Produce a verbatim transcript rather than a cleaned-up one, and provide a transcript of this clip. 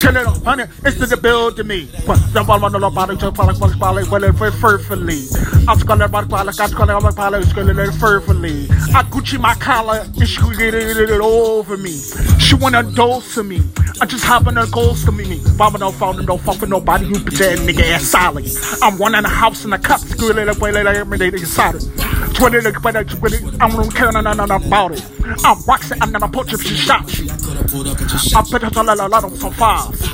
honey, it's the build to me. The one on the body, just like one body, well, it very fervently. I call it my collar, I call it my collar, it's going to fervently. I Gucci my collar, and she get it over me. She wanna dose of me. I just having a ghost to me. Mama don't phone no fuck with nobody who pretend nigga ass solid. I'm one in the house in the cup, screw it up, way later, every day, solid. Twenty, I don't care nothing about it. I'm waxing, I'm gonna put you, she shot you. I put it a lot of some files.